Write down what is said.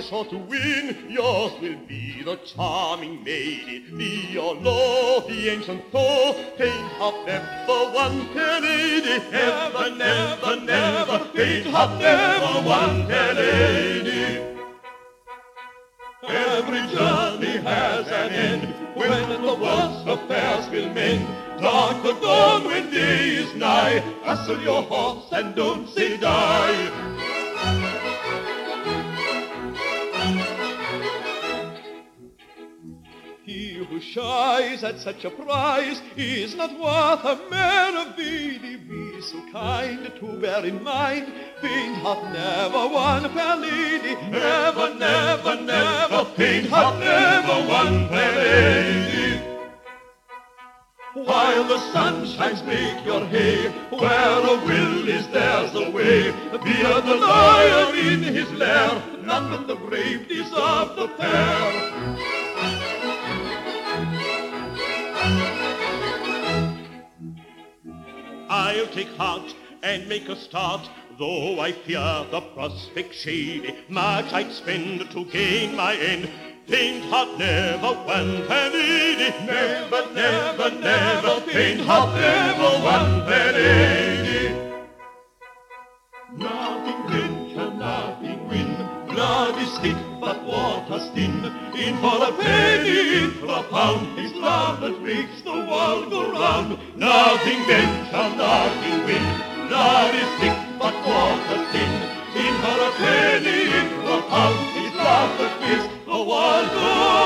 sure to win. Yours will be the charming maiden, be your lord, the ancient foe. Faint heart never won fair lady, never, never, never. Faint heart never won fair lady. Every journey has an end, when the world's affairs will mend. Dark the dawn when day is nigh, hustle your horse and don't say die. He who shies at such a prize is not worth a man of thee. Be so kind to bear in mind, faint heart never won fair lady, never, never, never. Faint heart never won fair lady. While the sun shines, make your hay. Where a will is, there's a way. Fear the lion in his lair, none but the brave deserve the fair. I'll take heart and make a start, though I fear the prospect shady. Much I'd spend to gain my end. Faint heart never won fair lady, never, never, never. Faint heart never won fair lady. Nothing venture, nothing win. Blood is thick, but water's thin. In for a penny, in for a pound. It's love that makes the world go round. Nothing venture, nothing win. Blood is thick, but water's thin. In for a penny, in for a pound. It's love that makes the world go round.